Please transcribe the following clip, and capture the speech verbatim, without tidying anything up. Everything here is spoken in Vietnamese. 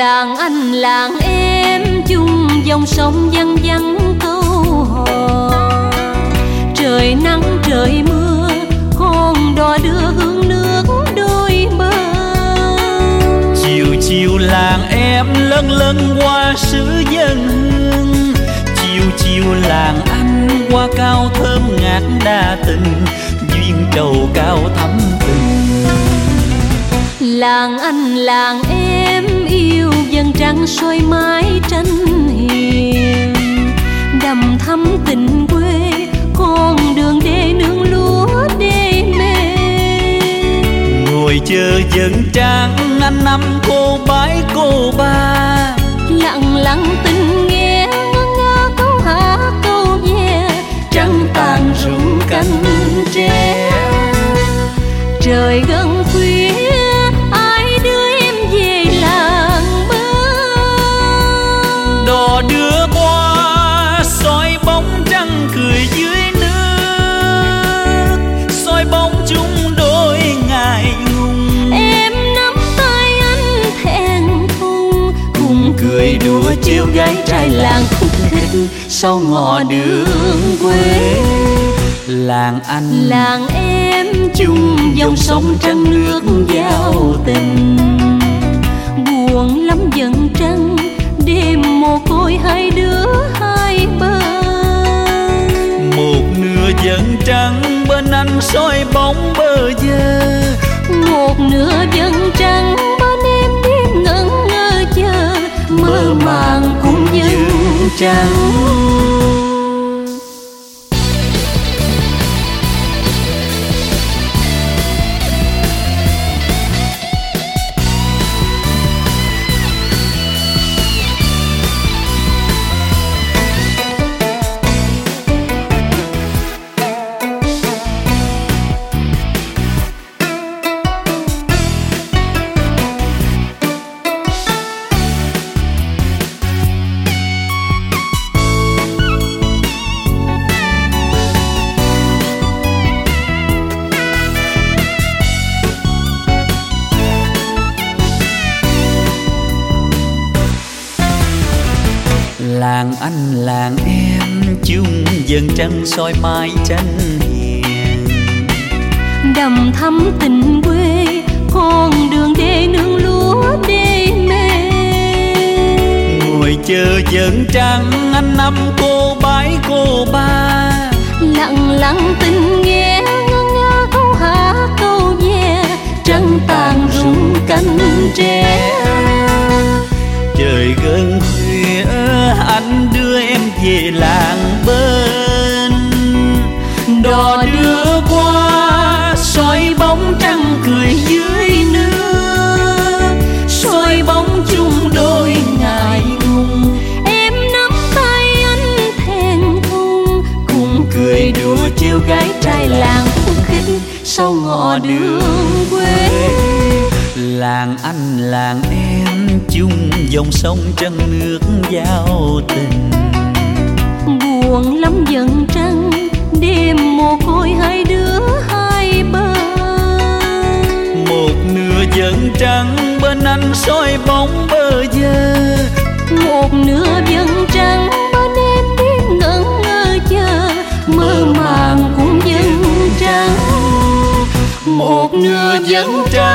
Làng anh làng em chung dòng sông văng vẳng câu hò. Trời nắng trời mưa con đò đưa hương nước đôi bờ. Chiều chiều làng em lân lân qua sứ dân hương. Chiều chiều làng anh qua cao thơm ngát đa tình. Duyên trầu cao thắm tình. Làng anh làng em yêu dân trăng soi mái tranh hiền. Đầm thắm tình quê con đường đê nương lúa đê mê. Ngồi chờ dân trăng anh năm cô bái cô ba. Lặng lặng tình nghe ngân nga câu hát câu ve. Trăng tàn rụng cánh tre. Trời gần khuya ai đưa em về làng bơ. Đò đưa qua soi bóng trăng cười dưới nước. Soi bóng chung đôi ngại ngùng. Em nắm tay anh thẹn thùng. Cùng cười đùa chiều gái trai làng khúc khích sau ngõ đường quê. Làng anh làng em chung dòng sông trăng nước giao tình. Buồn lắm dần trăng đêm mồ côi hai đứa hai bờ. Một nửa dần trăng bên anh soi bóng bờ giờ. Một nửa dần trăng bên em đêm ngẩn ngơ chờ. Mơ màng cùng dần trăng. Làng anh làng em chung dần trăng soi mái tranh hiền. Đầm thắm tình quê con đường đê nương lúa đê mê. Ngồi chờ dần trăng anh năm cô bái cô ba. Lặng lặng tình nghe ngân nga câu hát câu ve. Trăng tàn rụng cánh tre. Trời gần khuya anh đưa em về làng bên. Đò đưa qua soi bóng trăng cười dưới nước. Soi bóng chung đôi ngại ngùng. Em nắm tay anh thẹn thùng. Cùng cười đùa trêu gái trai làng khúc khích sau ngõ đường quê. Làng anh làng em chung dòng sông trăng nước giao tình. Buồn lắm dần trăng đêm mồ côi hai đứa hai bờ. Một nửa dần trăng bên anh soi bóng bờ giờ. Một nửa dần trăng bên em đêm ngẩn ngơ chờ. Mơ màng cùng dần trăng. Một nửa dần trăng